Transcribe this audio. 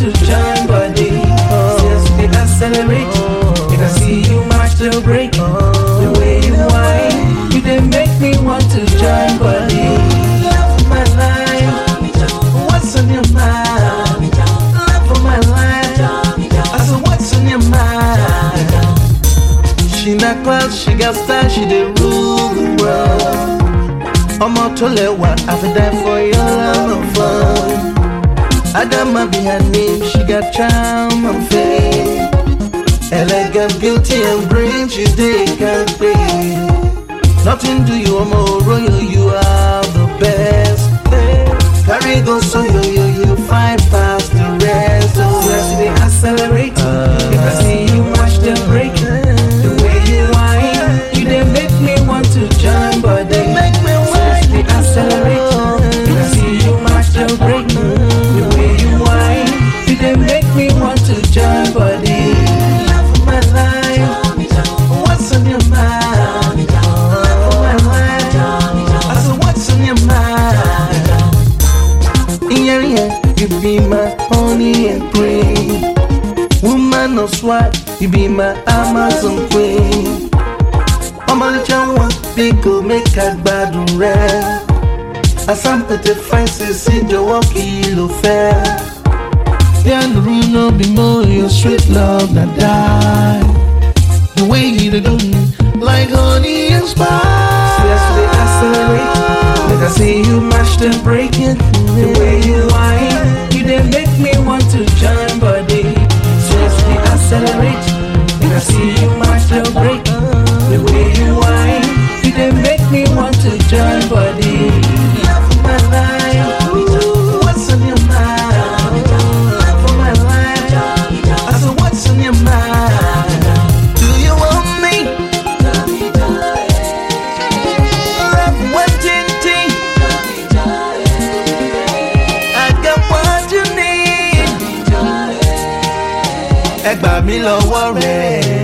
to join body. Seriously accelerate. If I see you match the break, the way you whine, you then make me want to join body. Love of my life, what's on your mind? Love of my life, I said what's on your mind? She not class, she got style, she dey rule the world. I'm out to let what I feel die for your love and fun. Adama be her name, she got charm and fame. Elegant, beauty and brain, she take and play. Nothing do you, I'm a royal, you are the best. Carry go so you find past the rest. So I see they accelerate. If I see you match the break, the way you whine, you then make me want to join body. Make me whine, they accelerate. If I see you match the break, the way you whine, you then make me want to join body. Love of my life, what's on your mind? Love of my life, I said what's on your mind? Yeah, you be my honey and cream. Woman of swag, you be my Amazon queen. I'm a little one, big go make a bad red. I some pretty fancy, see the walk you fair. Yeah, the rule no be more, your sweet love not die. The way you do me, like honey and spice. Seriously accelerate. Like I see you match the break it. The way you whine, you then make me want to join body. Seriously accelerate. Like I see you match the break. The way you whine, you then make me want to join body. Love of my life, ooh, what's on your mind? Love of my life, I said what's on your mind? Do you want me? Love one thing. I got what you need. Ẹ gbà mí lọ́wọ́ rẹ̀.